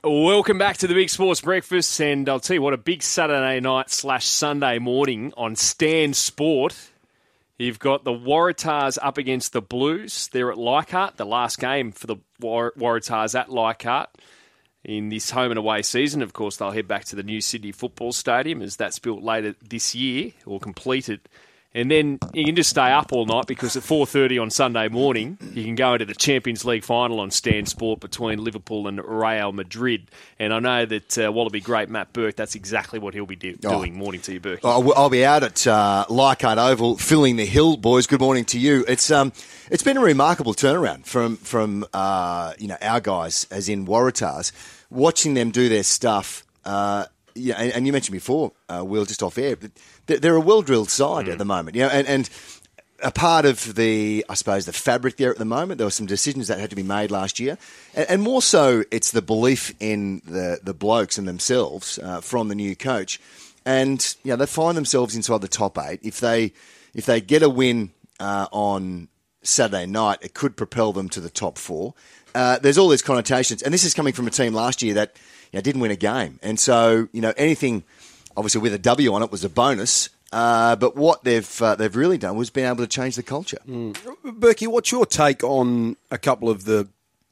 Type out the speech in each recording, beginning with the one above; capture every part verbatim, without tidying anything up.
Welcome back to the Big Sports Breakfast, and I'll tell you what, a big Saturday night slash Sunday morning on Stan Sport. You've got the Waratahs up against the Blues. They're at Leichhardt, the last game for the War- Waratahs at Leichhardt in this home and away season. Of course, they'll head back to the new Sydney Football Stadium as that's built later this year, or completed. And then you can just stay up all night because at four thirty on Sunday morning, you can go into the Champions League final on Stan Sport between Liverpool and Real Madrid. And I know that uh, Wallaby great Matt Burke, that's exactly what he'll be do- oh. doing. Morning to you, Burke. Oh, I'll be out at uh, Leichhardt Oval, filling the hill, boys. Good morning to you. It's um, it's been a remarkable turnaround from from uh, you know our guys, as in Waratahs, watching them do their stuff. Uh, Yeah, and, and you mentioned before, uh, Will, just off air, but they're a well-drilled side mm. at the moment. You know, and, and a part of the, I suppose, the fabric there at the moment, there were some decisions that had to be made last year. And, and more so, it's the belief in the, the blokes and themselves uh, from the new coach. And, you know, they find themselves inside the top eight. If they, if they get a win uh, on Saturday night, it could propel them to the top four. Uh, there's all these connotations. And this is coming from a team last year that, you know, didn't win a game. And so, you know, anything, obviously with a W on it was a bonus. Uh, but what they've uh, they've really done was been able to change the culture. Mm. Berkey, what's your take on a couple of the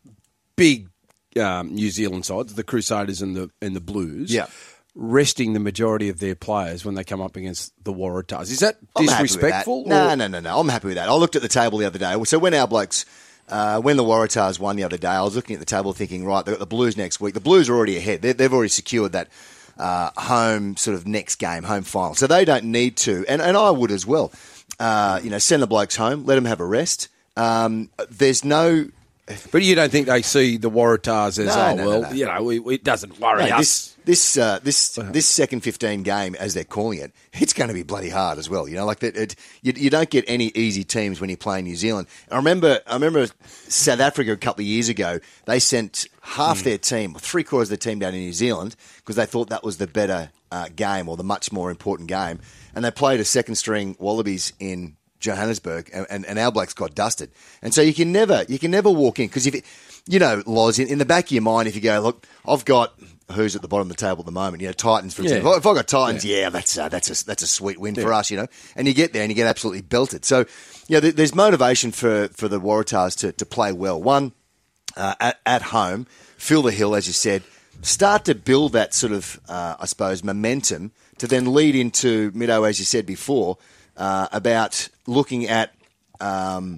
big um, New Zealand sides, the Crusaders and the and the Blues, yeah. resting the majority of their players when they come up against the Waratahs? Is that disrespectful? No, no, no, no. I'm happy with that. I looked at the table the other day. So when our blokes... Uh, when the Waratahs won the other day, I was looking at the table thinking, right, they've got the Blues next week. The Blues are already ahead. They're, they've already secured that uh, home sort of next game, home final. So they don't need to, and, and I would as well, uh, you know, send the blokes home, let them have a rest. Um, there's no... But you don't think they see the Waratahs as, no, oh, no, well, no, no. you know, it, it doesn't worry no, us. This this, uh, this this second fifteen game, as they're calling it, it's going to be bloody hard as well. You know, like that. It, you, you don't get any easy teams when you play New Zealand. I remember, I remember South Africa a couple of years ago. They sent half mm. their team, three quarters of their team, down to New Zealand because they thought that was the better uh, game or the much more important game, and they played a second string Wallabies in Johannesburg, and, and, and our blacks got dusted. And so you can never you can never walk in because if it, you know, Loz, in, in the back of your mind, if you go, look, I've got who's at the bottom of the table at the moment, you know, Titans, for example. Yeah. If I've got Titans, yeah, yeah that's uh, that's a that's a sweet win yeah. for us, you know. And you get there and you get absolutely belted. So, you know, th- there's motivation for, for the Waratahs to, to play well. One, uh, at, at home, fill the hill, as you said, start to build that sort of, uh, I suppose, momentum to then lead into Middo, as you said before, uh, about looking at um,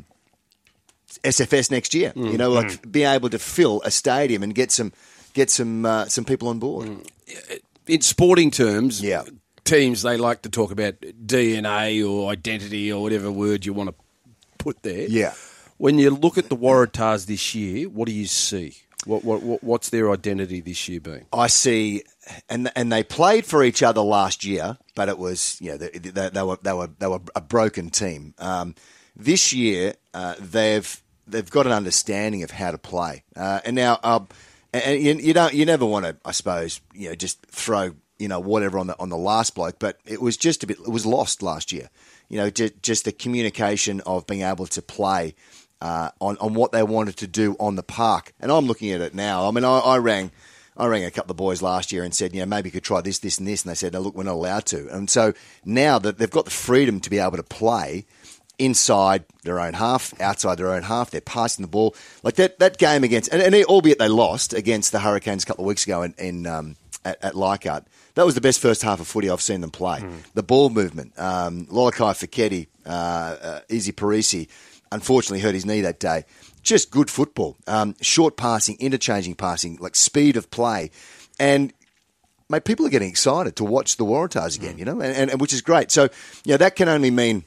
S F S next year. Mm. You know, like mm. being able to fill a stadium and get some get some uh, some people on board. Mm. In sporting terms, yeah. teams, they like to talk about D N A or identity or whatever word you want to put there. Yeah. When you look at the Waratahs this year, what do you see? What, what what's their identity this year been? I see, and and they played for each other last year, but it was you know they, they, they were they were they were a broken team. Um, this year, uh, they've they've got an understanding of how to play, uh, and now uh, and you, you don't you never want to, I suppose, you know, just throw you know whatever on the on the last bloke, but it was just a bit it was lost last year. You know, just, just the communication of being able to play. Uh, on, on what they wanted to do on the park. And I'm looking at it now. I mean, I, I rang I rang a couple of boys last year and said, you know, maybe you could try this, this, and this. And they said, no, look, we're not allowed to. And so now that they've got the freedom to be able to play inside their own half, outside their own half, they're passing the ball. Like that that game against, and, and albeit they lost against the Hurricanes a couple of weeks ago in, in um, at, at Leichhardt, that was the best first half of footy I've seen them play. Mm. The ball movement, um, Lolakai Feketi, uh, uh, Izzy Parisi, unfortunately hurt his knee that day. Just good football. Um, short passing, interchanging passing, like speed of play. And, mate, people are getting excited to watch the Waratahs again, you know, and, and, and which is great. So, you know, that can only mean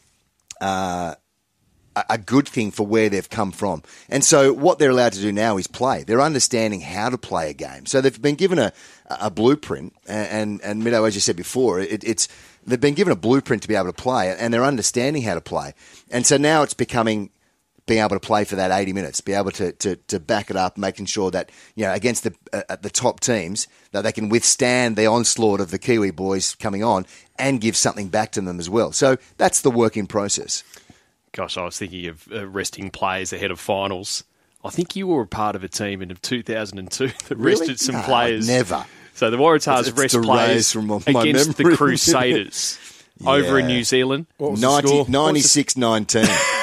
uh, a, a good thing for where they've come from. And so what they're allowed to do now is play. They're understanding how to play a game. So they've been given a, a blueprint. And, and, and Middo, as you said before, it, it's they've been given a blueprint to be able to play, and they're understanding how to play. And so now it's becoming being able to play for that eighty minutes, be able to to, to back it up, making sure that, you know, against the uh, the top teams, that they can withstand the onslaught of the Kiwi boys coming on and give something back to them as well. So that's the work in process. Gosh, I was thinking of uh, resting players ahead of finals. I think you were a part of a team in two thousand two that Really? rested some No, players. never. So the Waratahs It's rest to raise players from my- my against the memory. Crusaders over in Yeah. New Zealand. What was the ninety, score? ninety-six nineteen.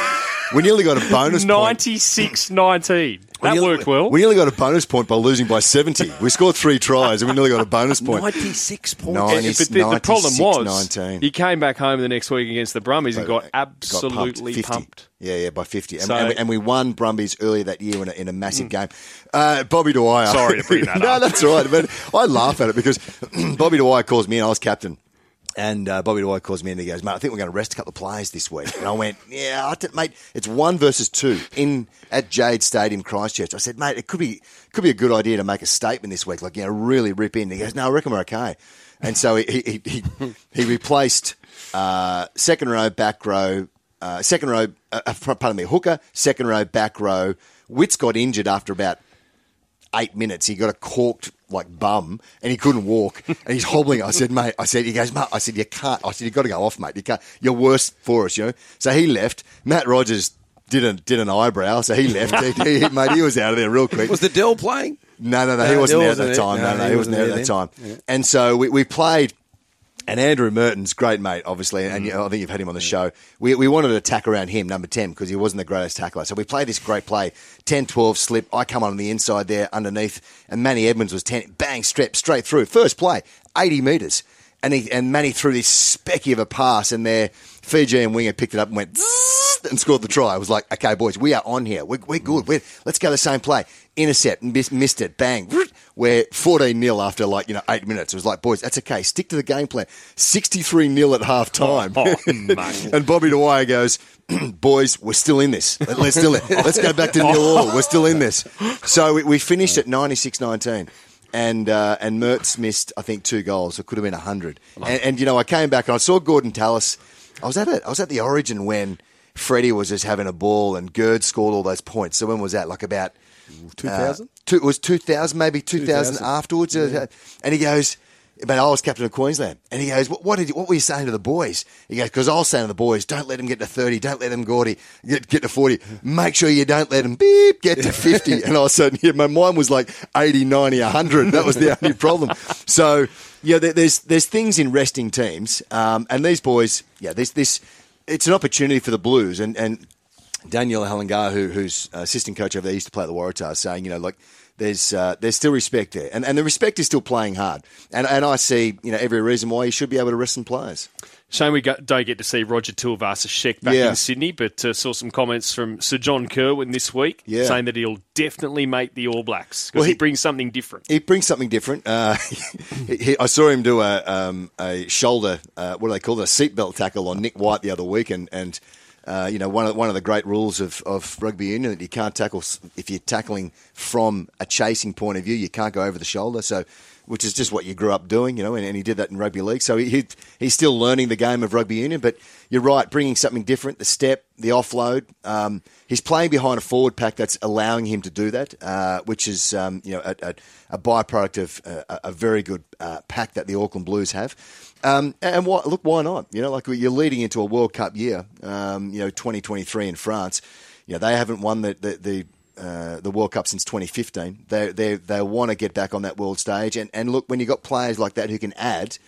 We nearly got a bonus point. ninety-six nineteen. That We nearly- worked well. We nearly got a bonus point by losing by seventy. We scored three tries and we nearly got a bonus point. ninety-six points. Ninety- but the, the problem was, nineteen. he came back home the next week against the Brumbies and got Got absolutely pumped. pumped. fifty. Yeah, yeah, by fifty. And, So- and, we, and we won Brumbies earlier that year in a, in a massive game. Uh, Bobby Dwyer. Sorry to bring that no, up. that's all right. But I laugh at it because Bobby Dwyer calls me in. I was captain. And uh, Bobby Dwyer calls me in and he goes, mate, I think we're going to rest a couple of players this week. And I went, yeah, I th- mate, it's one versus two in at Jade Stadium, Christchurch. I said, mate, it could be could be a good idea to make a statement this week, like, you know, really rip in. He goes, no, I reckon we're okay. And so he he he, he replaced uh, second row, back row, uh, second row, uh, pardon me, hooker, second row, back row. Witts got injured after about eight minutes. He got a corked like bum and he couldn't walk and he's hobbling. I said, mate, I said, he goes, mate, I said, you can't. I said, you've got to go off, mate. You can't. You're worse for us, you know. So he left. Matt Rogers did, a, did an eyebrow, so he left. he, he, mate, he was out of there real quick. Was the Dell playing? No, no, no, he No, wasn't Dell there at that wasn't time. there. No, No, no, he he wasn't there at wasn't that there time. And so we, we played, and Andrew Merton's great mate, obviously, and you know, I think you've had him on the show. We we wanted to attack around him, number ten, because he wasn't the greatest tackler. So we played this great play, ten twelve slip. I come on the inside there underneath, and Manny Edmonds was ten, bang, step straight through. First play, eighty metres. And he, and Manny threw this specky of a pass, and their Fijian winger picked it up and went zzz, and scored the try. I was like, okay, boys, we are on here. We're, we're good. We're, let's go the same play. Intercept, miss, missed it, bang. We're fourteen nil after like, you know, eight minutes. It was like, boys, that's okay. Stick to the game plan. sixty-three nil at half time. Oh, oh, mate. And Bobby Dwyer goes, boys, we're still in this. Let's still let's go back to nil all. We're still in this. So we, we finished at ninety-six nineteen. And uh, and Mertz missed, I think, two goals. It could have been one hundred. And, and, you know, I came back and I saw Gordon Tallis. I was at it. I was at the Origin when Freddie was just having a ball and Gerd scored all those points. So when was that? Like about... two thousand? Uh, two, it was two thousand, maybe two thousand, two thousand. afterwards. Yeah. And he goes... But I was captain of Queensland. And he goes, what, what, did you, what were you saying to the boys? He goes, because I was saying to the boys, don't let them get to thirty, don't let them Gordy get, get to forty. Make sure you don't let them beep, get to fifty. And I was saying, yeah, my mind was like eighty, ninety, one hundred. That was the only problem. So, yeah, there, there's there's things in resting teams. Um, and these boys, yeah, this this it's an opportunity for the Blues. And, and Daniel Halengar, who, who's assistant coach over there, used to play at the Waratahs, saying, you know, like, There's uh, there's still respect there, and and the respect is still playing hard, and and I see you know every reason why he should be able to rest some players. Shame we go, don't get to see Roger Tuivasa-Sheck back Yeah. in Sydney, but uh, saw some comments from Sir John Kerwin this week Yeah. saying that he'll definitely make the All Blacks because Well, he, he- brings something different. He brings something different. Uh, he, he, I saw him do a um, a shoulder, uh, what do they call it, a seatbelt tackle on Nick White the other week, and and. Uh, you know, one of one of the great rules of, of rugby union that you can't tackle if you're tackling from a chasing point of view. You can't go over the shoulder, so which is just what you grew up doing, you know. And, and he did that in rugby league, so he, he he's still learning the game of rugby union. But you're right, bringing something different, the step, the offload. Um, he's playing behind a forward pack that's allowing him to do that, uh, which is um, you know a, a, a byproduct of uh, a very good uh, pack that the Auckland Blues have. Um, and why, look, why not? You know, like you're leading into a World Cup year. Um, you know, twenty twenty-three in France. You know, they haven't won the the the, uh, the World Cup since twenty fifteen. They they they want to get back on that world stage. And and look, when you got players like that who can add,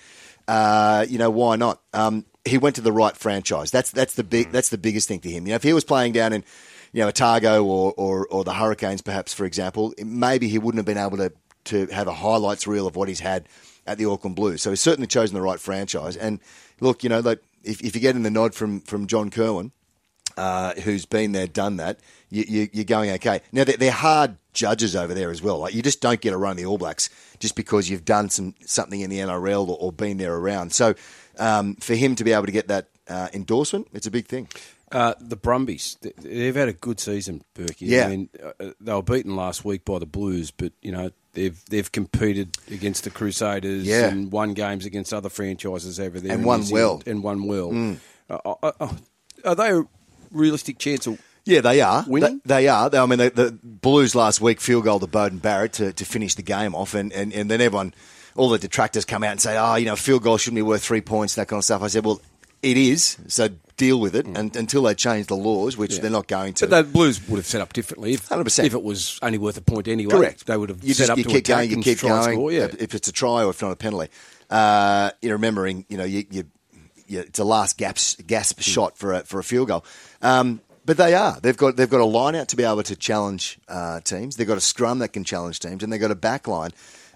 uh, you know, why not? Um, he went to the right franchise. That's that's the big that's the biggest thing to him. You know, if he was playing down in you know Otago or or, or the Hurricanes, perhaps for example, maybe he wouldn't have been able to to have a highlights reel of what he's had at the Auckland Blues. So he's certainly chosen the right franchise. And look, you know, like if, if you're getting the nod from, from John Kerwin, uh, who's been there, done that, you, you, you're going okay. Now, they're, they're hard judges over there as well. Like you just don't get a run in the All Blacks just because you've done some something in the N R L or, or been there around. So um, for him to be able to get that uh, endorsement, it's a big thing. Uh, the Brumbies, th- they've had a good season, Berkey. Yeah. I mean, uh, they were beaten last week by the Blues, but, you know, they've they've competed against the Crusaders Yeah. and won games against other franchises over there. And in won New Zealand, well. And won well. Mm. Uh, uh, uh, are they a realistic chance of Yeah, they are. winning? They, they are. They, I mean, the, the Blues last week field goal to Bowden Barrett to, to finish the game off, and, and, and then everyone, all the detractors come out and say, oh, you know, field goal shouldn't be worth three points, that kind of stuff. I said, well, it is, so deal with it and, until they change the laws, which Yeah. they're not going to. But the Blues would have set up differently if, one hundred percent. if it was only worth a point anyway. Correct. They would have you set just, up you to keep attack going, you and keep try and going. score, yeah. If it's a try or if not a penalty, uh, you're remembering, you know, you, you, you, it's a last gasp, gasp shot for a, for a field goal. Um, but they are. They've got they've got a line out to be able to challenge uh, teams. They've got a scrum that can challenge teams, and they've got a back line,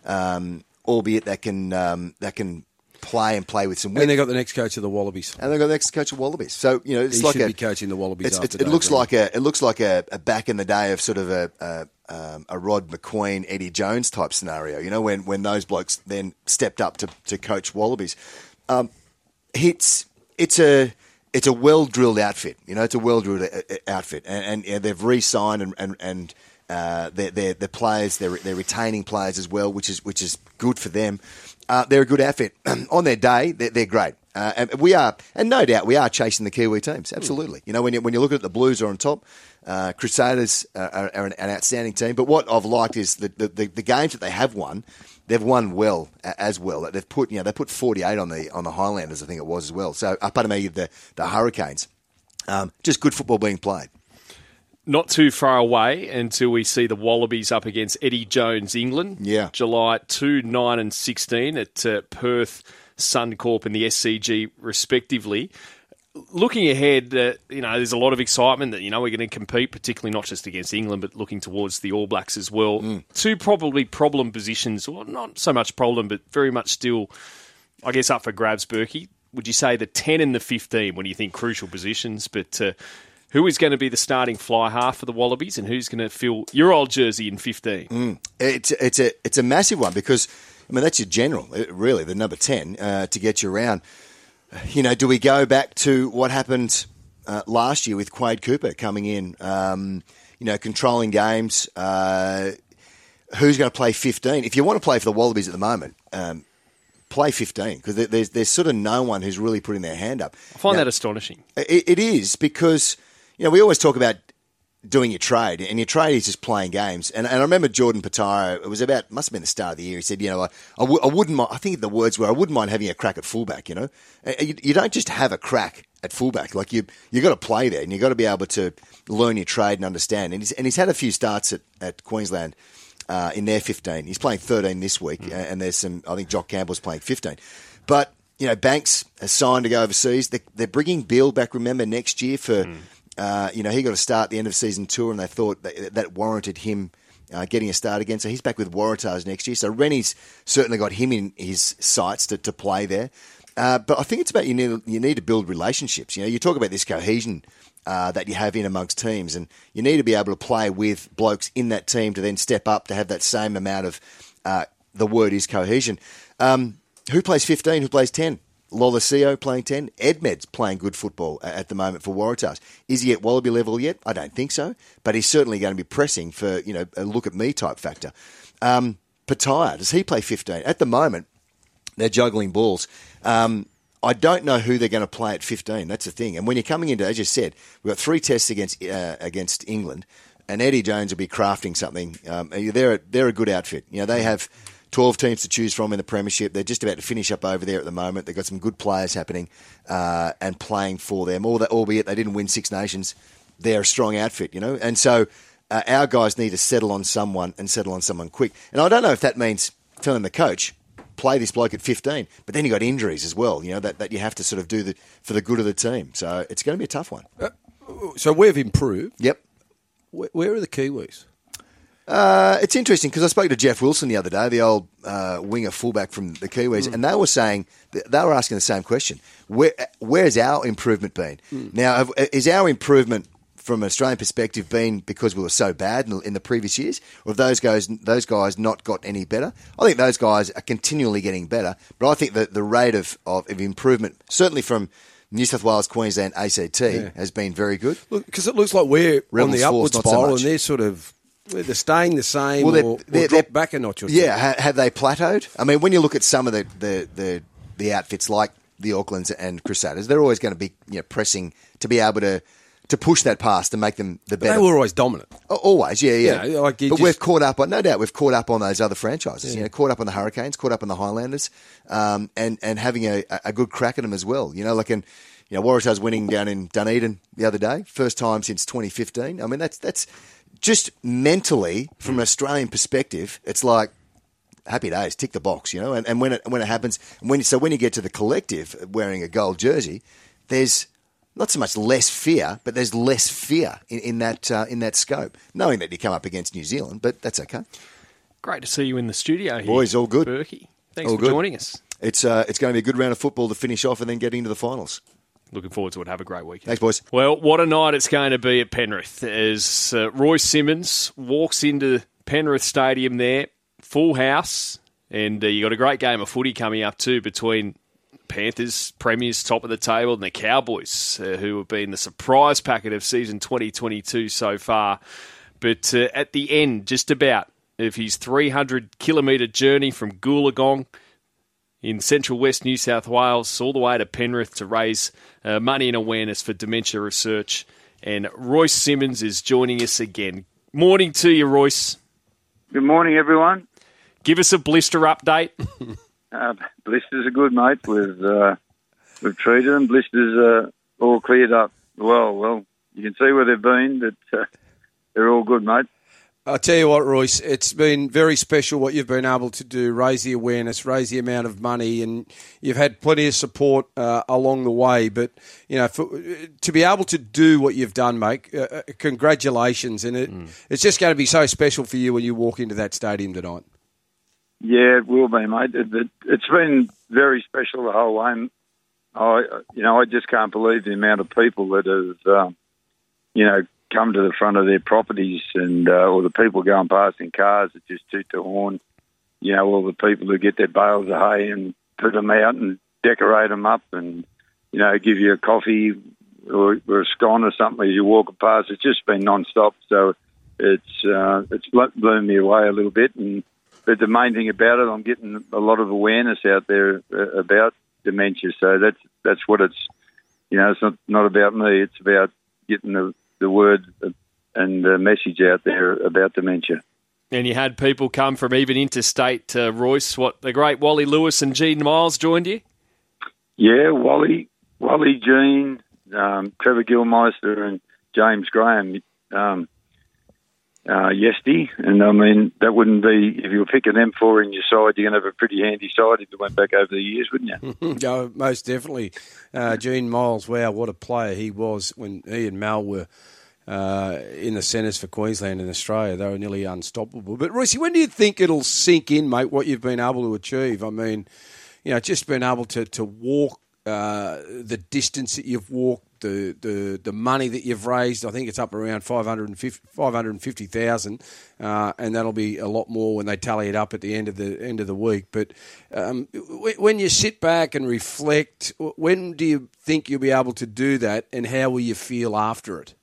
um, albeit that can um, that can play and play with some width. And they got the next coach of the Wallabies. And they've got the next coach of Wallabies. So, you know, it's He like should a, be coaching the Wallabies it's, after it's, it Dave looks Rennie. like a it looks like a, a back in the day of sort of a a, um, a Rod McQueen, Eddie Jones type scenario. You know, when, when those blokes then stepped up to, to coach Wallabies. Um, it's it's a it's a well drilled outfit. You know, it's a well drilled outfit, and, and yeah, they've re-signed and and. and Uh, they're, they're, they're players, they're, they're retaining players as well, which is which is good for them. Uh, they're a good outfit. On their day, they're, they're great. Uh, and we are, and no doubt, we are chasing the Kiwi teams. Absolutely. You know, when you when you look at it, the Blues are on top. Uh, Crusaders are, are, are an, an outstanding team. But what I've liked is the, the, the, the games that they have won, they've won well as well. They've put you know they put forty-eight on the on the Highlanders, I think it was as well. So up under me the the Hurricanes, um, just good football being played. Not too far away until we see the Wallabies up against Eddie Jones, England. Yeah. July second, nine and sixteen at uh, Perth, Suncorp and the S C G respectively. Looking ahead, uh, you know, there's a lot of excitement that, you know, we're going to compete, particularly not just against England, but looking towards the All Blacks as well. Mm. Two probably problem positions, or not so much problem, but very much still, I guess, up for grabs, Berkey. Would you say the ten and the fifteen when you think crucial positions, but... Uh, Who is going to be the starting fly half for the Wallabies, and who's going to fill your old jersey in fifteen? Mm. It's it's a it's a massive one because I mean that's your general, really, the number ten uh, to get you around. You know, do we go back to what happened uh, last year with Quade Cooper coming in? Um, you know, controlling games. Uh, who's going to play fifteen? If you want to play for the Wallabies at the moment. Um, Play fifteen because there's there's sort of no one who's really putting their hand up. I find now, that astonishing. It, it is because you know we always talk about doing your trade, and your trade is just playing games. And, and I remember Jordan Petaia. It was about must have been the start of the year. He said, you know, I, I, w- I wouldn't. Mind, I think the words were, I wouldn't mind having a crack at fullback. You know, you, you don't just have a crack at fullback. Like you you got to play there, and you got to be able to learn your trade and understand. And he's, and he's had a few starts at, at Queensland. Uh, in their fifteen. He's playing thirteen this week, mm. and there's some, I think Jock Campbell's playing fifteen. But, you know, Banks has signed to go overseas. They're, they're bringing Beale back, remember, next year for, mm. uh, you know, he got a start at the end of season tour, and they thought that, that warranted him uh, getting a start again. So he's back with Waratahs next year. So Rennie's certainly got him in his sights to, to play there. Uh, but I think it's about you need, you need to build relationships. You know, you talk about this cohesion Uh, that you have in amongst teams, and you need to be able to play with blokes in that team to then step up to have that same amount of, uh, the word is cohesion. Um, who plays fifteen? Who plays ten? Lolosio playing ten. Edmed's playing good football at the moment for Waratahs. Is he at Wallaby level yet? I don't think so, but he's certainly going to be pressing for, you know, a look at me type factor. Um, Petaia, does he play fifteen? At the moment, they're juggling balls. Um, I don't know who they're going to play at fifteen. That's the thing. And when you're coming into, as you said, we've got three tests against uh, against England, and Eddie Jones will be crafting something. Um, they're a, they're a good outfit. You know, they have twelve teams to choose from in the premiership. They're just about to finish up over there at the moment. They've got some good players happening uh, and playing for them. All that, albeit they didn't win Six Nations, they're a strong outfit. You know, and so uh, our guys need to settle on someone and settle on someone quick. And I don't know if that means telling the coach, play this bloke at fifteen, but then you got injuries as well, you know, that, that you have to sort of do the, for the good of the team. So it's going to be a tough one. Uh, so we've improved. Yep. Where, where are the Kiwis? Uh, it's interesting because I spoke to Jeff Wilson the other day, the old uh, winger fullback from the Kiwis, mm. and they were saying, they were asking the same question. Where, where's our improvement been? Mm. Now, have, is our improvement from an Australian perspective been because we were so bad in, in the previous years, or have those guys those guys not got any better? I think those guys are continually getting better, but I think that the rate of, of, of improvement, certainly from New South Wales, Queensland, A C T, yeah. has been very good. Because it looks like we're Rebels on the upward Force, spiral, so and they're sort of they're staying the same, well, they're, or, they're, or they're, drop back a notch or two. Yeah, ha, have they plateaued? I mean, when you look at some of the, the, the, the outfits like the Aucklands and Crusaders, they're always going to be you know, pressing to be able to to push that pass to make them the better. But they were always dominant. Always, yeah, yeah. yeah like but just... we've caught up on, no doubt, we've caught up on those other franchises. Yeah. You know, caught up on the Hurricanes, caught up on the Highlanders, um, and and having a, a good crack at them as well. You know, like and You know, Waratahs winning down in Dunedin the other day, first time since twenty fifteen. I mean, that's that's just mentally, from an Australian perspective, it's like happy days, tick the box, you know. And, and when it when it happens, when so when you get to the collective wearing a gold jersey, there's not so much less fear, but there's less fear in, in that uh, in that scope, knowing that you come up against New Zealand, but that's okay. Great to see you in the studio here. Boys, all good. Berkey. Thanks all for good. joining us. It's uh, it's going to be a good round of football to finish off and then get into the finals. Looking forward to it. Have a great weekend. Thanks, boys. Well, what a night it's going to be at Penrith as uh, Royce Simmons walks into Penrith Stadium there, full house, and uh, you got a great game of footy coming up too between Panthers, Premiers, top of the table, and the Cowboys, uh, who have been the surprise packet of season twenty twenty-two so far. But uh, at the end, just about, of his three hundred kilometre journey from Goolagong in central west New South Wales all the way to Penrith to raise uh, money and awareness for dementia research. And Royce Simmons is joining us again. Morning to you, Royce. Good morning, everyone. Give us a blister update. uh, blisters are good, mate. We've, uh, we've treated them. Blisters are all cleared up. Well, well, you can see where they've been, but uh, they're all good, mate. I'll tell you what, Royce, it's been very special what you've been able to do, raise the awareness, raise the amount of money, and you've had plenty of support uh, along the way. But, you know, for, to be able to do what you've done, mate, uh, congratulations. And it, mm. it's just going to be so special for you when you walk into that stadium tonight. Yeah, it will be, mate. It, it, it's been very special the whole way. I, you know, I just can't believe the amount of people that have, um, you know, come to the front of their properties and uh, or the people going past in cars that just toot the horn. You know, all the people who get their bales of hay and put them out and decorate them up and, you know, give you a coffee or, or a scone or something as you're walking past. It's just been non-stop. So it's uh, it's blown me away a little bit. And but the main thing about it, I'm getting a lot of awareness out there uh, about dementia. So that's that's what it's, you know, it's not, not about me. It's about getting the the word and the message out there about dementia. And you had people come from even interstate, uh, Royce. What, the great Wally Lewis and Gene Miles joined you? Yeah, Wally, Wally, Gene, um, Trevor Gilmeister and James Graham, um, uh, Yesty. And, I mean, that wouldn't be, if you were picking them four in your side, you're going to have a pretty handy side if you went back over the years, wouldn't you? No, most definitely. Uh, Gene Miles, wow, what a player he was when he and Mal were uh, in the centres for Queensland and Australia. They were nearly unstoppable. But, Royce, when do you think it'll sink in, mate, what you've been able to achieve? I mean, you know, just being able to, to walk uh, the distance that you've walked, the, the the money that you've raised. I think it's up around five hundred fifty thousand, uh, and that'll be a lot more when they tally it up at the end of the end of the week. But um, when you sit back and reflect, when do you think you'll be able to do that, and how will you feel after it?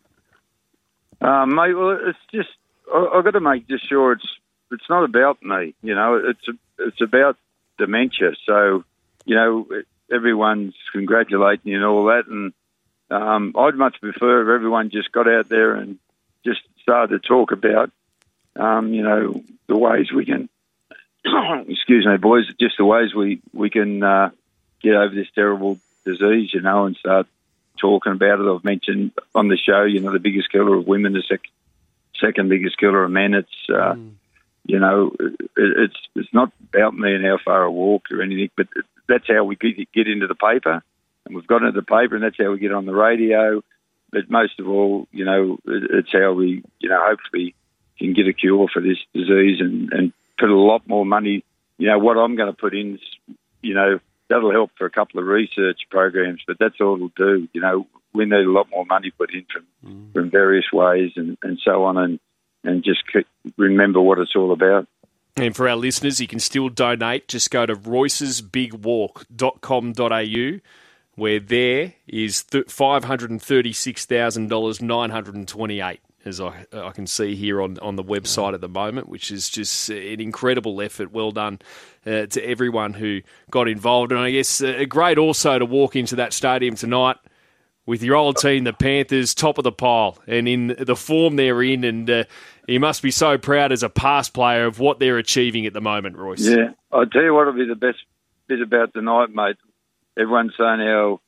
Um, mate, well, it's just I, I've got to make just sure it's it's not about me. You know, it's it's about dementia. So, you know, everyone's congratulating you and all that, and um, I'd much prefer if everyone just got out there and just started to talk about, um, you know, the ways we can, excuse me, boys, just the ways we, we can uh, get over this terrible disease, you know, and start talking about it. I've mentioned on the show, you know, the biggest killer of women, the sec- second biggest killer of men. It's, uh, mm. you know, it, it's it's not about me and how far I walked or anything, but it, that's how we get, get into the paper. And we've got into the paper, and that's how we get on the radio. But most of all, you know, it, it's how we, you know, hopefully can get a cure for this disease and, and put a lot more money. You know, what I'm going to put in, you know, that'll help for a couple of research programs, but that's all it'll do. You know, we need a lot more money put in from, mm. from various ways and, and so on, and, and just remember what it's all about. And for our listeners, you can still donate. Just go to royces big walk dot com dot a u, where there is five hundred thirty-six thousand nine hundred twenty-eight dollars, as I, I can see here on, on the website at the moment, which is just an incredible effort. Well done uh, to everyone who got involved. And I guess uh, great also to walk into that stadium tonight with your old team, the Panthers, top of the pile, and in the form they're in. And uh, you must be so proud as a past player of what they're achieving at the moment, Royce. Yeah, I'll tell you what will be the best bit about tonight, mate. Everyone's saying how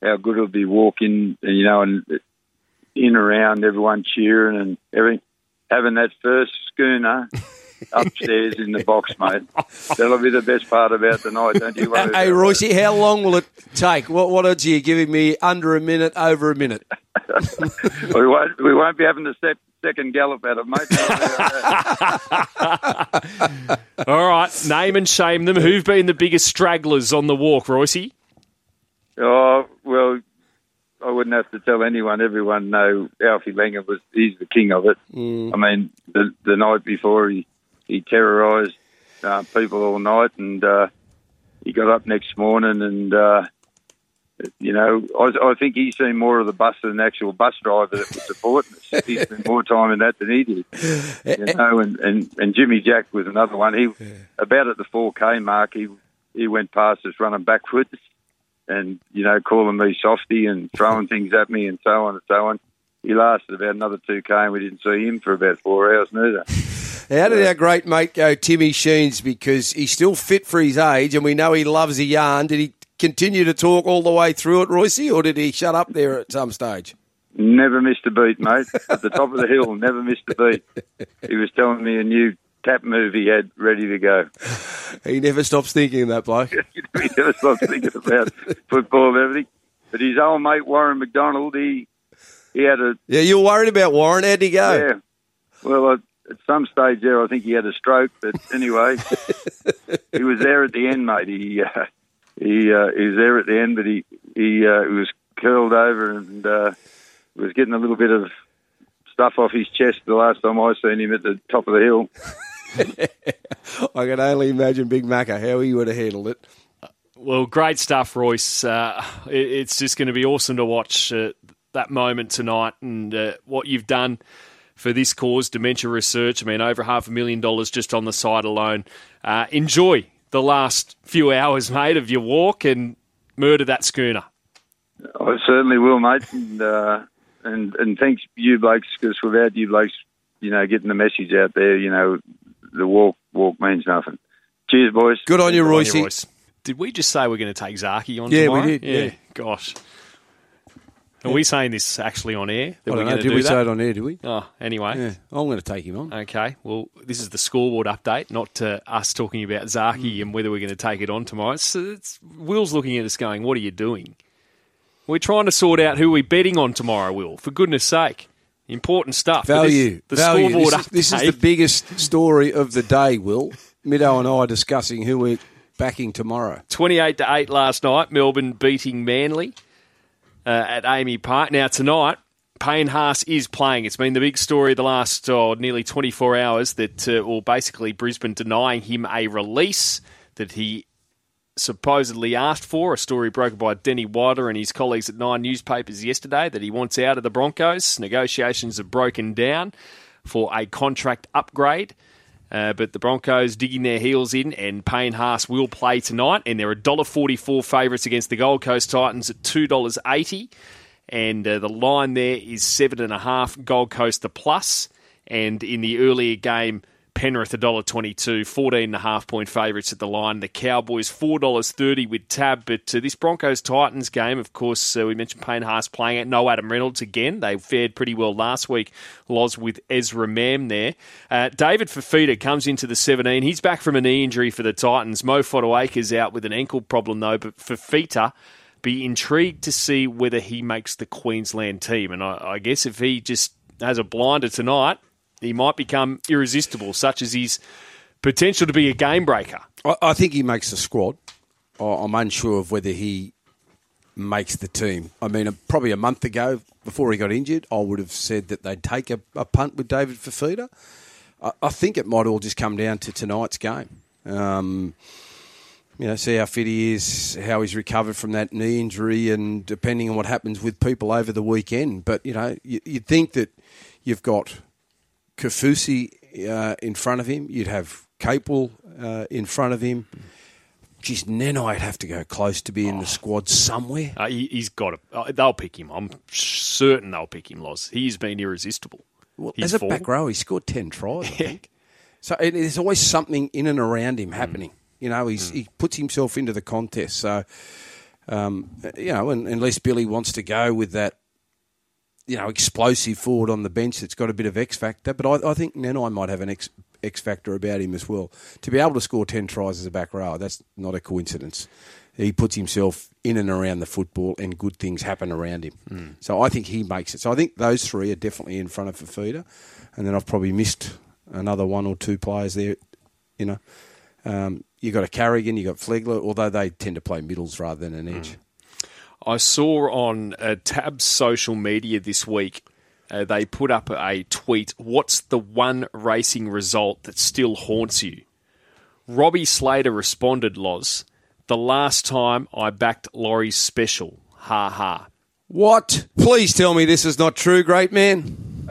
how good it'll be walking, you know, and in around everyone cheering and everything. Having that first schooner upstairs in the box, mate, that'll be the best part about the night, don't you worry? Hey, Royce, how long will it take? What, what odds are you giving me? Under a minute, over a minute? we won't. We won't be having to step. Second gallop at it, mate. All right, name and shame them. Who've been the biggest stragglers on the walk, Royce? Oh, well, I wouldn't have to tell anyone. Everyone know Alfie Langer was, he's the king of it. Mm. I mean, the, the night before he, he terrorised uh, people all night, and uh, he got up next morning and, uh, you know, I, I think he's seen more of the bus than the actual bus driver that was supporting us. He spent more time in that than he did. You know, and, and, and Jimmy Jack was another one. He about at the four K mark, he he went past us running backwards and, you know, calling me softy and throwing things at me and so on and so on. He lasted about another two K and we didn't see him for about four hours neither. How did our great mate go, Timmy Sheens, because he's still fit for his age and we know he loves a yarn. Did he continue to talk all the way through it, Royce, or did he shut up there at some stage? Never missed a beat, mate. At the top of the hill, never missed a beat. He was telling me a new tap move he had ready to go. He never stops thinking, that bloke. He never stops thinking about football and everything. But his old mate, Warren McDonald, he he had a... Yeah, you were worried about Warren. How'd he go? Yeah. Well, at, at some stage there, I think he had a stroke. But anyway, he was there at the end, mate. He... Uh, He, uh, he was there at the end, but he he, uh, he was curled over and uh, was getting a little bit of stuff off his chest the last time I seen him at the top of the hill. I can only imagine Big Macca, how he would have handled it. Well, great stuff, Royce. Uh, it, it's just going to be awesome to watch uh, that moment tonight and uh, what you've done for this cause, dementia research. I mean, over half a million dollars just on the side alone. Uh, enjoy the last few hours, mate, of your walk and murder that schooner. I certainly will, mate. And uh, and, and thanks you blokes, because without you blokes, you know, getting the message out there, you know, the walk walk means nothing. Cheers, boys. Good on you, Good Royce. on you, Royce. Did we just say we're going to take Zaki on yeah, tomorrow? We did, yeah, yeah. Gosh. Are we saying this actually on air? That I we're don't know. going to Did do we that? say it on air, did we? Oh, anyway. Yeah, I'm going to take him on. Okay, well, this is the scoreboard update, not uh, us talking about Zaki and whether we're going to take it on tomorrow. It's, it's, Will's looking at us going, what are you doing? We're trying to sort out who we're betting on tomorrow, Will, for goodness sake. Important stuff. Value. This, the Value. scoreboard This is, update. this is the biggest story of the day, Will. Middo and I are discussing who we're backing tomorrow. twenty-eight to eight last night, Melbourne beating Manly uh, at Amy Park. Now, tonight, Payne Haas is playing. It's been the big story of the last oh, nearly twenty-four hours that, uh, well, basically Brisbane denying him a release that he supposedly asked for. A story broken by Denny Wilder and his colleagues at Nine Newspapers yesterday that he wants out of the Broncos. Negotiations have broken down for a contract upgrade. Uh, but the Broncos digging their heels in, and Payne Haas will play tonight. And they're one dollar forty-four favourites against the Gold Coast Titans at two dollars eighty. And uh, the line there is seven and a half Gold Coast the plus. And in the earlier game, Penrith one dollar twenty-two, fourteen and a half point favourites at the line. The Cowboys four dollars thirty with tab. But uh, this Broncos Titans game, of course, uh, we mentioned Payne Haas playing it. No Adam Reynolds again. They fared pretty well last week. Loz with Ezra Mam there. Uh, David Fifita comes into the seventeen. He's back from a knee injury for the Titans. Mo Fotuaika's out with an ankle problem though. But Fifita, be intrigued to see whether he makes the Queensland team. And I, I guess if he just has a blinder tonight, he might become irresistible, such as his potential to be a game breaker. I, I think he makes the squad. I'm unsure of whether he makes the team. I mean, probably a month ago, before he got injured, I would have said that they'd take a, a punt with David Fifita. I, I think it might all just come down to tonight's game. Um, you know, see how fit he is, how he's recovered from that knee injury, and depending on what happens with people over the weekend. But, you know, you, you'd think that you've got Kaufusi uh, in front of him. You'd have Capewell uh, in front of him. Geez, Nenai'd have to go close to be in the squad somewhere. Uh, he, he's got to. Uh, they'll pick him. I'm certain they'll pick him, Loz. He's been irresistible. Well, His as a form. back row, he scored ten tries, I think. So it, there's always something in and around him happening. Mm. You know, he's, mm. he puts himself into the contest. So Um, you know, and, unless Billy wants to go with that, you know, explosive forward on the bench that's got a bit of X factor. But I, I think Nanai might have an X X factor about him as well. To be able to score ten tries as a back row, that's not a coincidence. He puts himself in and around the football, and good things happen around him. Mm. So I think he makes it. So I think those three are definitely in front of Fifita, and then I've probably missed another one or two players there. You know, um, you got a Carrigan, you got Flegler, although they tend to play middles rather than an edge. Mm. I saw on uh, Tab's social media this week, uh, they put up a tweet, what's the one racing result that still haunts you? Robbie Slater responded, Loz, the last time I backed Laurie's special. Ha ha. What? Please tell me this is not true, great man.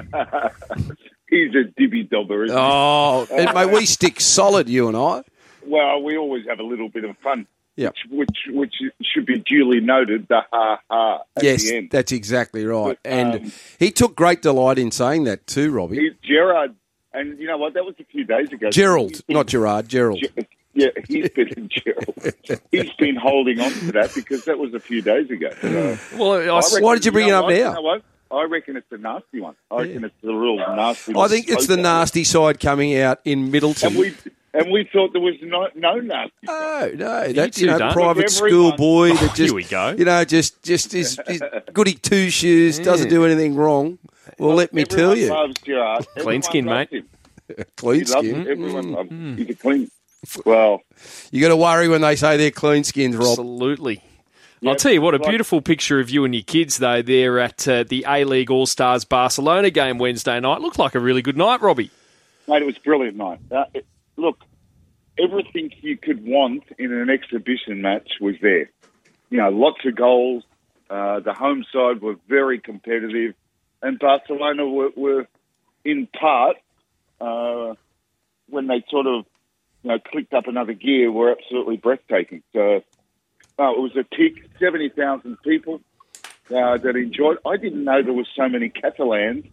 He's a dibby dobber, isn't oh, he? Oh, mate, we stick solid, you and I. Well, we always have a little bit of fun. Yep. Which, which which should be duly noted, the ha-ha at yes, the end. That's exactly right. But, and um, he took great delight in saying that too, Robbie. He's Gerard, and you know what, that was a few days ago. Gerald, been, not Gerard, Gerald. Ge- yeah, he's been Gerald. He's been holding on to that because that was a few days ago. So, well, I, I reckon, why did you bring you know it up what, now? You know what? I reckon it's a nasty one. I reckon yeah. it's the real nasty I one. think it's the nasty side coming out in Middleton. And we... And we thought there was no, no nasty. No, no, that's you, you know done. private Everyone. school boy that Oh, just here we go. you know just just is, is goody two shoes, Yeah. doesn't do anything wrong. Well, Well, let me tell everyone you, loves Gerard. Clean Everyone skin, loves mate. him. clean He loves skin. him. Everyone Mm. loves him. He's a clean. Well, You got to worry when they say they're clean skins, Rob. Absolutely. Yeah, I'll tell you what, a like- beautiful picture of you and your kids, though, there at uh, the A-League All-Stars Barcelona game Wednesday night. Looked like a really good night, Robbie. mate, it was a brilliant night. Uh, it, look, everything you could want in an exhibition match was there. You know, lots of goals. Uh, the home side were very competitive, and Barcelona were, were in part, uh, when they sort of, you know, clicked up another gear, were absolutely breathtaking. So uh, it was a tick, seventy thousand people uh, that enjoyed. I didn't know there was so many Catalans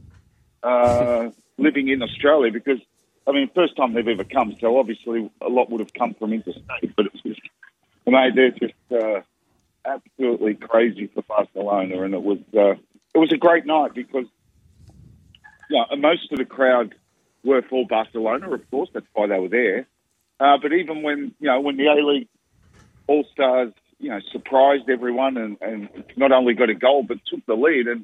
uh, living in Australia because, I mean, first time they've ever come, so obviously a lot would have come from interstate, but it was just, mate, they're just uh, absolutely crazy for Barcelona, and it was uh, it was a great night because, yeah, you know, most of the crowd were for Barcelona, of course, that's why they were there. Uh, but even when, you know, when the A-League All-Stars, you know, surprised everyone and, and not only got a goal but took the lead and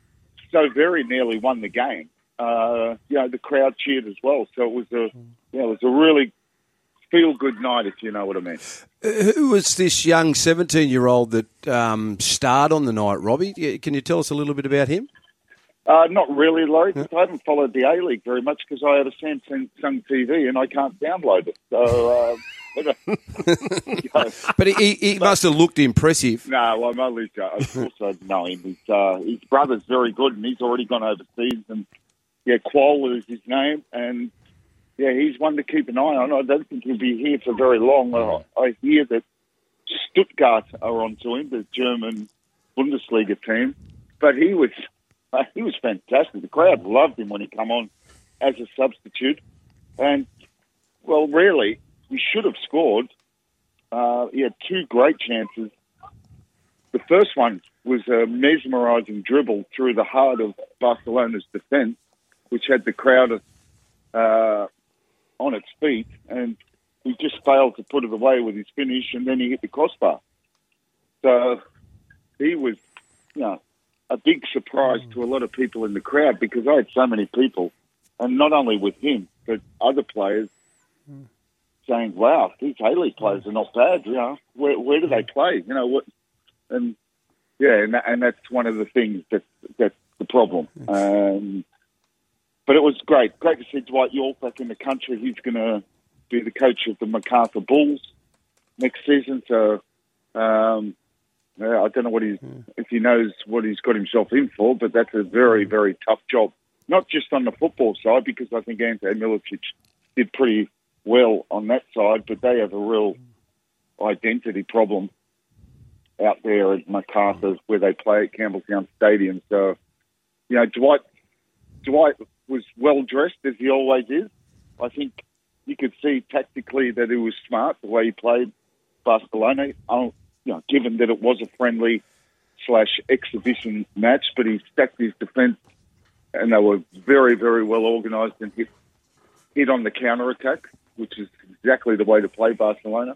so very nearly won the game. Uh, you know, the crowd cheered as well. So it was a, yeah, it was a really feel-good night, if you know what I mean. Uh, Who was this young seventeen-year-old that um, starred on the night, Robbie? Can you tell us a little bit about him? Uh, not really, Laurie, because I haven't followed the A-League very much because I have a Samsung T V and I can't download it. So, uh, you know. But he, he must have looked impressive. No, I'm only, uh, of course I know him. His, uh, his brother's very good and he's already gone overseas. And, yeah, Qual is his name. And, yeah, he's one to keep an eye on. I don't think he'll be here for very long. I, I hear that Stuttgart are onto him, the German Bundesliga team. But he was... Uh, he was fantastic. The crowd loved him when he came on as a substitute. And, well, really, he should have scored. Uh, he had two great chances. The first one was a mesmerising dribble through the heart of Barcelona's defence, which had the crowd uh, on its feet. And he just failed to put it away with his finish, and then he hit the crossbar. So he was, you know, a big surprise to a lot of people in the crowd because I had so many people, and not only with him, but other players saying, wow, these A-League players are not bad, you know, where, where do they play? You know, what? And, yeah, and, that, and that's one of the things that that's the problem. Um, but it was great. Great to see Dwight York back in the country. He's going to be the coach of the MacArthur Bulls next season, so... Um, Yeah, I don't know what he's, if he knows what he's got himself in for, but that's a very, very tough job. Not just on the football side, because I think Ante Milicic did pretty well on that side, but they have a real identity problem out there at MacArthur where they play at Campbelltown Stadium. So, you know, Dwight, Dwight was well-dressed, as he always is. I think you could see tactically that he was smart, the way he played Barcelona. I, you know, given that it was a friendly slash exhibition match, but he stacked his defence, and they were very, very well organised and hit hit on the counter attack, which is exactly the way to play Barcelona.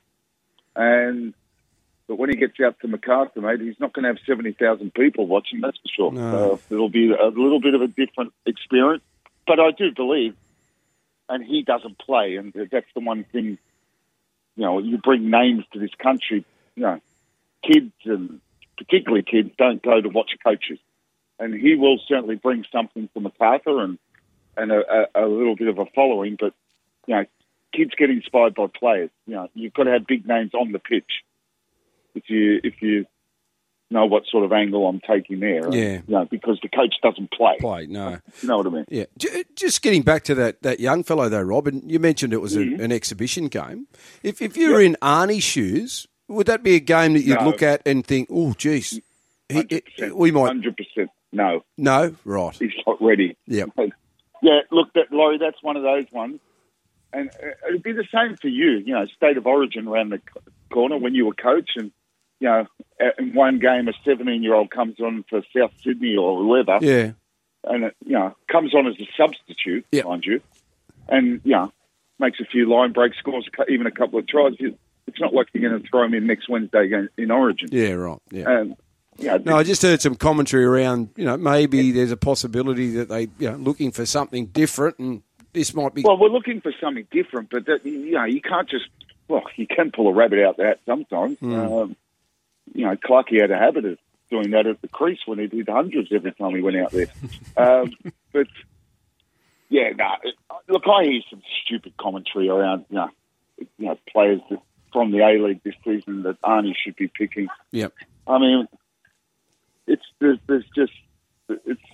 And but when he gets out to Macarthur, mate, he's not going to have seventy thousand people watching. That's for sure. No. So it'll be a little bit of a different experience. But I do believe, and he doesn't play, and that's the one thing. You know, you bring names to this country. You know, kids and particularly kids don't go to watch coaches, and he will certainly bring something to Macarthur and and a, a, a little bit of a following. But you know, kids get inspired by players. You know, you've got to have big names on the pitch. If you if you know what sort of angle I'm taking there, yeah, you know, because the coach doesn't play. Play, no, you know what I mean. Yeah, just getting back to that, that young fellow though, Rob, and you mentioned it was mm-hmm. a, an exhibition game. If if you were yep. in Arnie's shoes, would that be a game that you'd no. look at and think, oh, geez, he, he, we might hundred percent no, no, right? He's not ready. Yeah, yeah. Look, that Laurie, that's one of those ones, and it'd be the same for you. You know, State of Origin around the corner when you were coach and. You know, in one game, a seventeen-year-old comes on for South Sydney or whoever, yeah, and it, you know, comes on as a substitute, yep. mind you, and you know, makes a few line breaks, scores even a couple of tries. It's not like you're going to throw him in next Wednesday again in Origin. Yeah, right. Yeah. Um, you know, no, I just heard some commentary around. You know, maybe yeah. there's a possibility that they, you know, looking for something different, and this might be. Well, we're looking for something different, but that, you know, you can't just. Well, you can pull a rabbit out the hat sometimes. Mm. Um, You know, Clarkey had a habit of doing that at the crease when he did hundreds every time he went out there. um, but, yeah, no. Nah, look, I hear some stupid commentary around, you know, you know players that, from the A-League this season that Arnie should be picking. Yep. I mean, it's there's, there's just, it's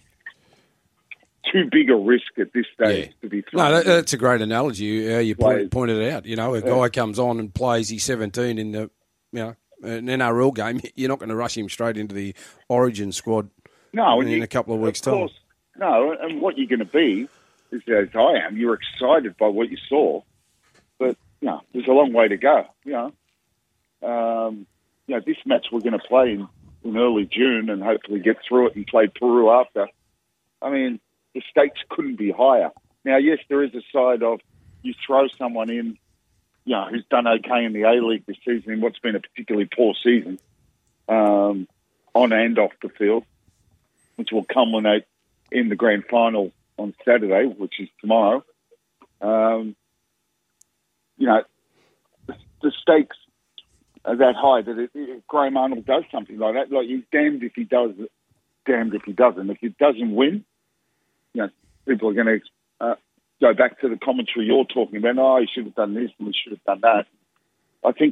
too big a risk at this stage yeah. to be thrown. No, that, that's a great analogy. Uh, you point, pointed it out. You know, a yeah. guy comes on and plays, he's seventeen in the, you know, an N R L game, you're not going to rush him straight into the Origin squad no, in, you, in a couple of weeks' of course, time. No, and what you're going to be, is, as I am, you're excited by what you saw, but, you know, there's a long way to go, you know. Um, you know, this match we're going to play in, in early June and hopefully get through it and play Peru after. I mean, the stakes couldn't be higher. Now, yes, there is a side of you throw someone in, you know, who's done okay in the A-League this season in what's been a particularly poor season, um, on and off the field, which will culminate in the grand final on Saturday, which is tomorrow. Um, you know, the, the stakes are that high that it, if Graham Arnold does something like that, like he's damned if he does, damned if he doesn't. If he doesn't win, you know, people are going to... Uh, go back to the commentary you're talking about, oh, he should have done this and he should have done that. I think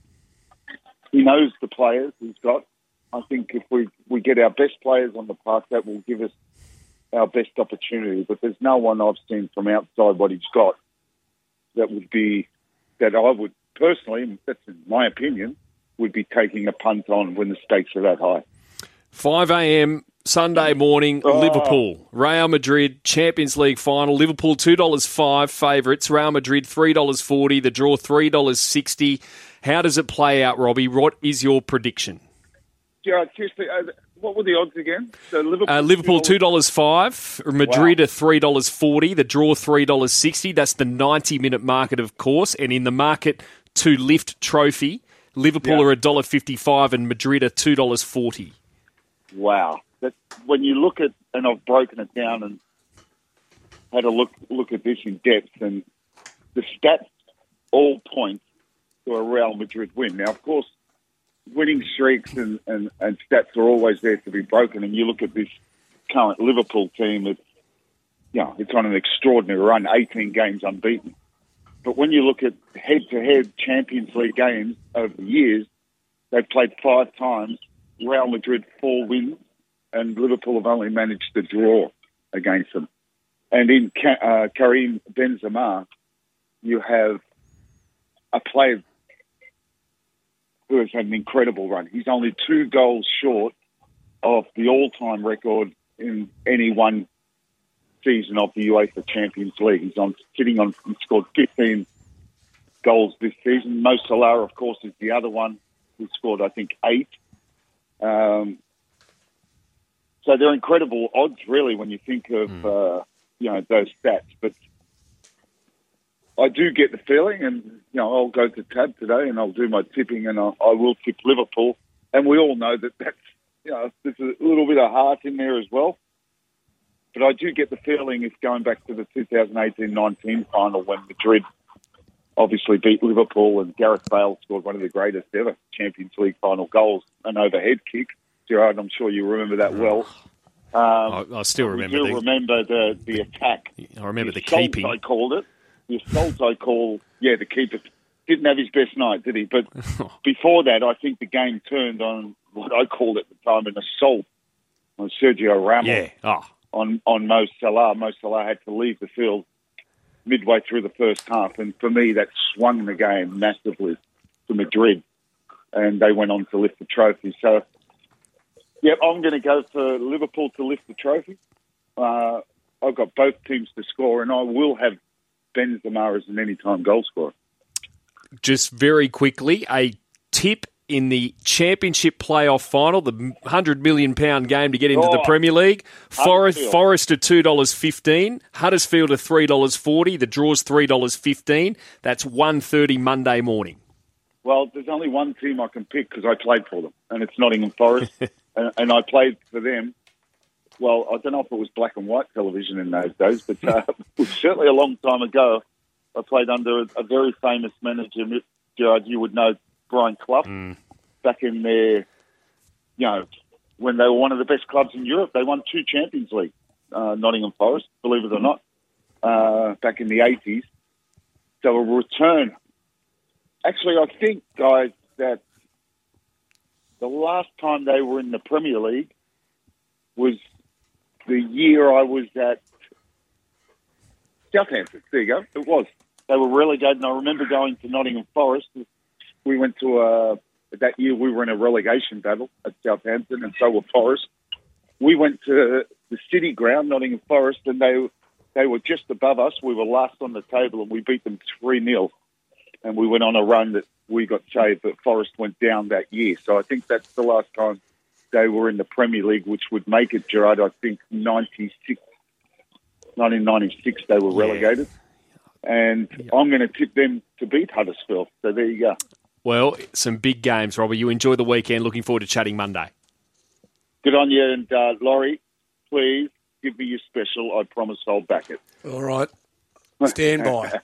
he knows the players he's got. I think if we, we get our best players on the park, that will give us our best opportunity. But there's no one I've seen from outside what he's got that would be, that I would personally, that's in my opinion, would be taking a punt on when the stakes are that high. five a.m. Sunday morning, oh. Liverpool, Real Madrid, Champions League final. Liverpool two dollars five favourites. Real Madrid three dollars forty. The draw three dollars sixty. How does it play out, Robbie? What is your prediction? Yeah, seriously, uh, what were the odds again? So Liverpool, uh, Liverpool two dollars five. Madrid wow. are three dollars forty. The draw three dollars sixty. That's the ninety-minute market, of course. And in the market to lift trophy, Liverpool yeah. are one dollar fifty-five and Madrid are two dollars forty. Wow. That when you look at, and I've broken it down and had a look look at this in depth, and the stats all point to a Real Madrid win. Now, of course, winning streaks and, and, and stats are always there to be broken, and you look at this current Liverpool team, it's, you know, it's on an extraordinary run, eighteen games unbeaten. But when you look at head-to-head Champions League games over the years, they've played five times, Real Madrid four wins, and Liverpool have only managed to draw against them. And in uh, Karim Benzema, you have a player who has had an incredible run. He's only two goals short of the all-time record in any one season of the UEFA Champions League. He's on sitting on, he scored fifteen goals this season. Mo Salah, of course, is the other one who scored, I think, eight. Um, so they're incredible odds, really, when you think of mm. uh, you know those stats. But I do get the feeling, and you know, I'll go to Tab today and I'll do my tipping, and I'll, I will tip Liverpool. And we all know that that's you know there's a little bit of heart in there as well. But I do get the feeling it's going back to the two thousand eighteen nineteen final when Madrid obviously beat Liverpool and Gareth Bale scored one of the greatest ever Champions League final goals, an overhead kick. Gerard, I'm sure you remember that well. Um, I, I still remember. You the, remember the, the attack. I remember the, the keeping. I called it. The assault I call, yeah, the keeper didn't have his best night, did he? But before that, I think the game turned on what I called at the time an assault on Sergio Ramos. Yeah. Oh. On, on Mo Salah. Mo Salah had to leave the field midway through the first half, and for me, that swung the game massively to Madrid, and they went on to lift the trophy. So, yeah, I'm going to go for Liverpool to lift the trophy. Uh, I've got both teams to score, and I will have Benzema as an anytime goal scorer. Just very quickly, a tip in the Championship playoff final, the one hundred million pound game to get into oh, the Premier League. Forest Forest at two dollars fifteen, Huddersfield at three dollars forty, the draw's three dollars fifteen. That's one thirty Monday morning. Well, there's only one team I can pick because I played for them, and it's Nottingham Forest, and, and I played for them. Well, I don't know if it was black and white television in those days, but uh, it was certainly a long time ago. I played under a, a very famous manager, Gerard, you would know, Brian Clough, mm. back in their, you know, when they were one of the best clubs in Europe. They won two Champions League, uh, Nottingham Forest, believe it or not, uh, back in the eighties. So a return. Actually, I think, guys, that the last time they were in the Premier League was the year I was at Southampton. There you go. It was. They were relegated, and I remember going to Nottingham Forest. We went to a, that year we were in a relegation battle at Southampton, and so were Forest. We went to the City Ground, Nottingham Forest, and they they were just above us. We were last on the table, and we beat them three nil. And we went on a run that we got saved, but Forest went down that year. So I think that's the last time they were in the Premier League, which would make it, Gerard, I think ninety-six, nineteen ninety-six they were yeah. relegated. And yeah. I'm going to tip them to beat Huddersfield. So there you go. Well, some big games, Robbie. You enjoy the weekend. Looking forward to chatting Monday. Good on you. And, uh, Laurie, please give me your special. I promise I'll back it. All right. Stand by.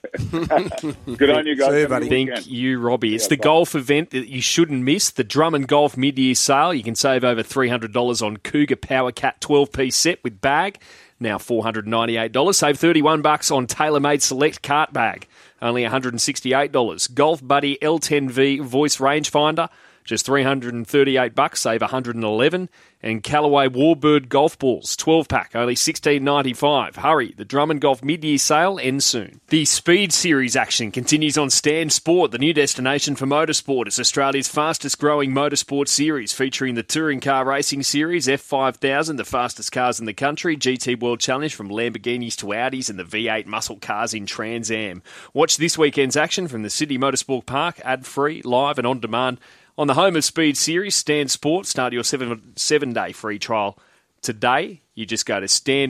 Good on you guys. See you, buddy. Thank you, Robbie. It's yeah, the bye. golf event that you shouldn't miss, the Drummond Golf mid-year sale. You can save over three hundred dollars on Cougar Power Cat twelve-piece set with bag, now four hundred ninety-eight dollars. Save thirty-one bucks on TaylorMade Select cart bag, only one hundred sixty-eight dollars. Golf Buddy L ten V voice rangefinder, just three hundred thirty-eight bucks, save one hundred eleven dollars. And Callaway Warbird golf balls, twelve pack, only sixteen ninety-five. Hurry, the Drummond Golf mid-year sale ends soon. The Speed Series action continues on Stan Sport, the new destination for motorsport. It's Australia's fastest growing motorsport series, featuring the Touring Car Racing Series, F five thousand, the fastest cars in the country, G T World Challenge from Lamborghinis to Audis, and the V eight muscle cars in Trans Am. Watch this weekend's action from the Sydney Motorsport Park, ad-free, live and on demand. On the home of Speed Series, Stan Sport, start your seven, seven-day free trial today. You just go to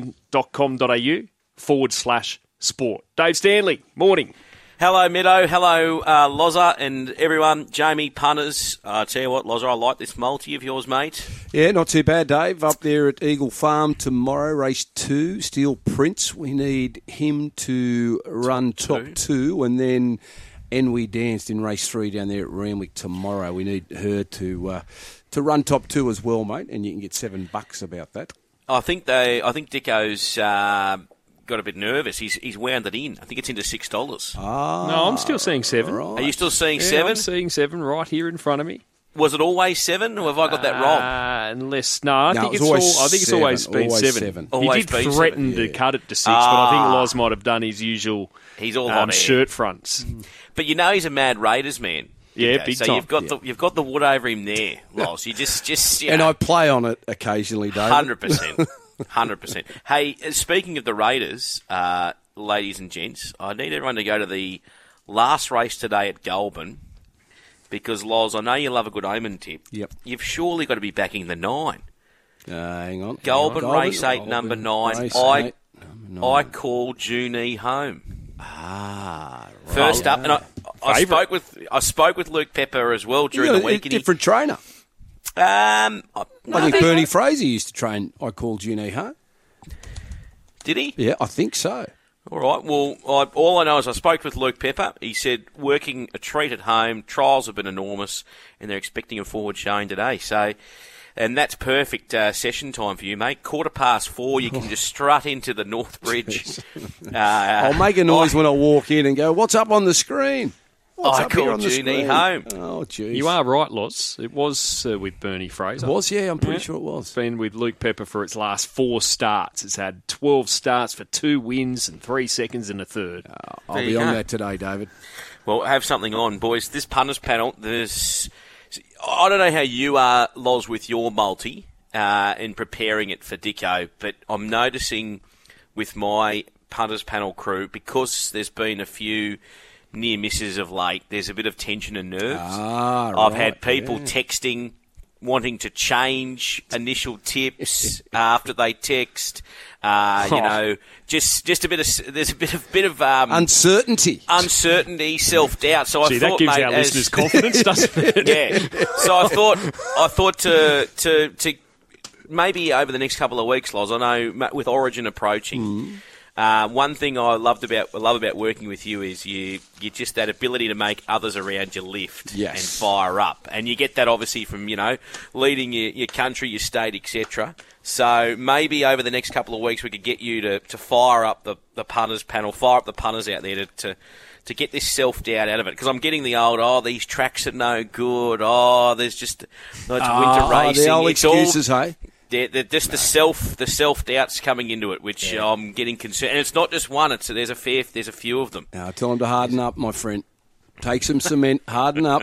stan.com.au forward slash sport. Dave Stanley, morning. Hello, Meadow. Hello, uh, Loza and everyone. Jamie, punters. I uh, tell you what, Loza, I like this multi of yours, mate. Yeah, not too bad, Dave. Up there at Eagle Farm tomorrow, race two, Steel Prince. We need him to run top, top two. two, and then... And we danced in race three down there at Randwick tomorrow. We need her to uh, to run top two as well, mate, and you can get seven bucks about that. I think they. I think Dicko's uh, got a bit nervous. He's he's wound it in. I think it's into six dollars. Ah, no, I'm still seeing seven. Right. Are you still seeing yeah, seven? I'm seeing seven right here in front of me. Was it always seven, or have I got that wrong? Uh, unless no, I no, think it's, it's always all, I think it's always been always seven. seven. He Always did threaten seven, to yeah. cut it to six, ah. but I think Loz might have done his usual. He's all um, on shirt fronts. But you know he's a mad Raiders man. Yeah, okay, big so time. you've got yeah. the you've got the wood over him there, Loz. You just just you and know, I play on it occasionally, David. Hundred percent, hundred percent. Hey, speaking of the Raiders, uh, ladies and gents, I need everyone to go to the last race today at Goulburn. Because, Loz, I know you love a good omen tip. Yep. You've surely got to be backing the nine. Uh, hang on. Goulburn Goulburn, Race eight, Goulburn number nine. Race I, eight, number I nine. call Junie home. Ah, right. First up, and I, I Favourite. spoke with I spoke with Luke Pepper as well You during got the a week. and he- different trainer. Um, I- no, I think they- Bernie Fraser used to train I Called Junie Home. Did he? Yeah, I think so. All right. Well, I, all I know is I spoke with Luke Pepper. He said working a treat at home, trials have been enormous, and they're expecting a forward showing today. So, and that's perfect uh, session time for you, mate. Quarter past four, you can just strut into the North Bridge. uh, I'll make a noise I, when I walk in and go, "What's up on the screen?" What's I up here called on the Junie screen? home. Oh, jeez. You are right, Loz. It was uh, with Bernie Fraser. It was, yeah, I'm pretty Yeah. sure it was. It's been with Luke Pepper for its last four starts. It's had twelve starts for two wins and three seconds and a third. I'll There be you on go. that today, David. Well, have something on, boys. This punters panel, there's... I don't know how you are, Loz, with your multi uh, in preparing it for Dicko, but I'm noticing with my punters panel crew, because there's been a few near misses of late, there's a bit of tension and nerves. Ah, I've right, had people yeah. texting, wanting to change initial tips after they text. Uh, you Oh. know, just just a bit of there's a bit of bit of um, Uncertainty. uncertainty, self doubt. So Gee, I that thought, gives mate, our as- listeners confidence, doesn't it? yeah. So I thought I thought to to to maybe over the next couple of weeks, Loz. I know ma- with Origin approaching. Mm. Uh, one thing I loved about love about working with you is you you just that ability to make others around you lift Yes. and fire up, and you get that obviously from you know leading your, your country, your state, et cetera. So maybe over the next couple of weeks we could get you to, to fire up the, the punters panel, fire up the punters out there to to, to get this self doubt out of it, because I'm getting the old oh these tracks are no good, oh there's just no, it's winter Ah, racing, the old it's all excuses, hey? they're, they're just the self, the self doubts coming into it, which I'm getting concerned. And it's not just one; it's there's a fair, there's a few of them. Now, tell him to harden up, my friend. Take some cement, harden up.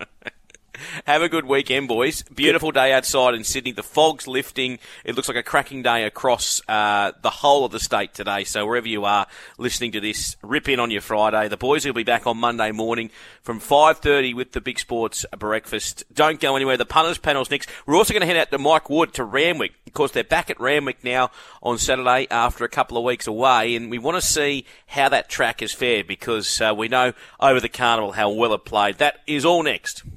Have a good weekend, boys. Beautiful day outside in Sydney. The fog's lifting. It looks like a cracking day across uh, the whole of the state today. So wherever you are listening to this, rip in on your Friday. The boys will be back on Monday morning from five thirty with the Big Sports breakfast. Don't go anywhere. The punters panel's next. We're also going to head out to Mike Wood to Randwick. Of course, they're back at Randwick now on Saturday after a couple of weeks away, and we want to see how that track has fared, because uh, we know over the carnival how well it played. That is all next.